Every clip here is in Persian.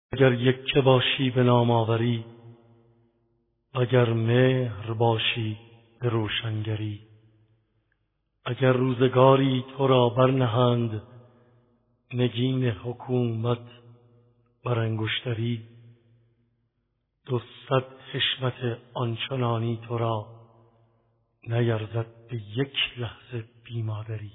اگر یکه باشی به نام آوری، اگر مهر باشی به روشنگری، اگر روزگاری تو را برنهند نگین حکومت بر انگشتری، 200 حشمت آنچنانی تو را نیرزد به یک لحظه بیمادری.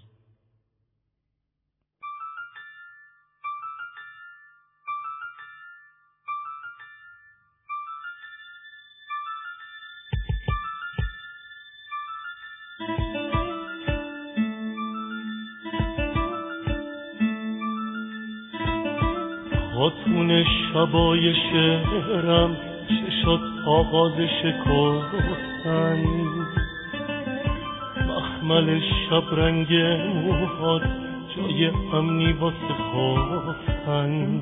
خاتون شبای شهرم چه شد آغاز شکفتن، مخمل شبرنگ موهات جای امنی واسه خفتن.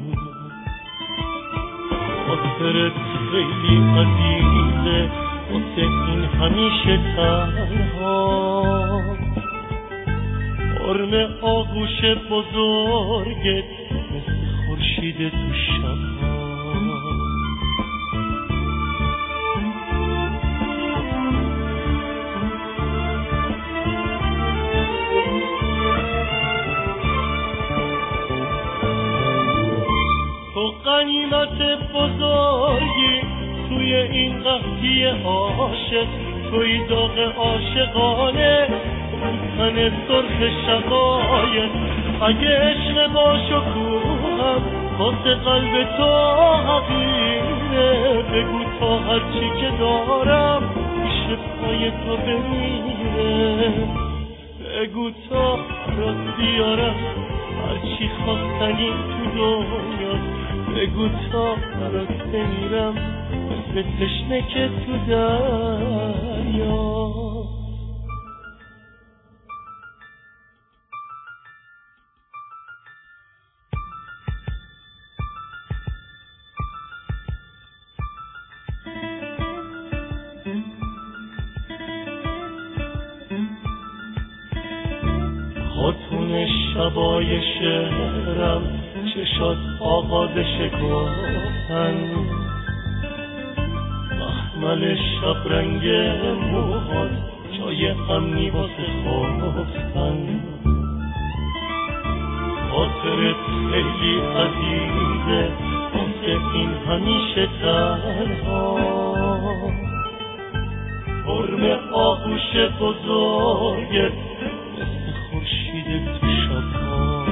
خاطرت خیلی عزیزه واسه این همیشه تنها، حرم آغوش بزرگت خورشید تو شب‌ها. تو غنیمت بزرگی توی این قحطی عاشق، توی داغ عاشقانه تن سرخ شقایق. اگه عشق با شکوهم واسه قلب تو حقیره، بگو تا هرچی که دارم پیش پای تو بمیره، بگو تا برات بیارم هرچی خواستنی تو دنیا، بگو تا برات بمیرم مثل تشنه که تو دریا. خاتون شبای شهرم چشات آغاز شکفتن، مخمل شبرنگ موهات جای امنی واسه خفتن. خاطرت خیلی عزیزه واسه این همیشه تنها، حرم آغوش بزرگت مثل خورشید تو شب‌ها.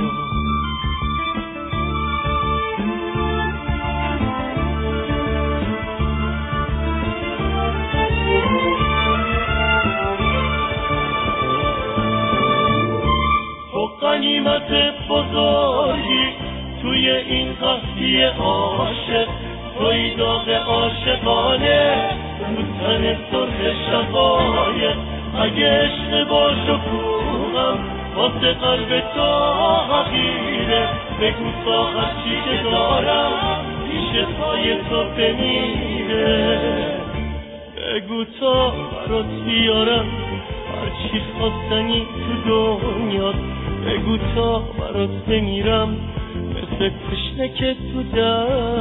تو غنیمت بزرگی توی این قحطی عاشق، توی داغ عاشقانه تو تن سرخ شقایق. اگه عشق با شکوهم واسه قلب تو حقیره، بگو تا هرچی که دارم پیش پای تو بمیره، بگو تا برات بیارم هرچی خواستنی تو دنیا، بگو تا برات بمیرم مثل تشنه که تو دریا.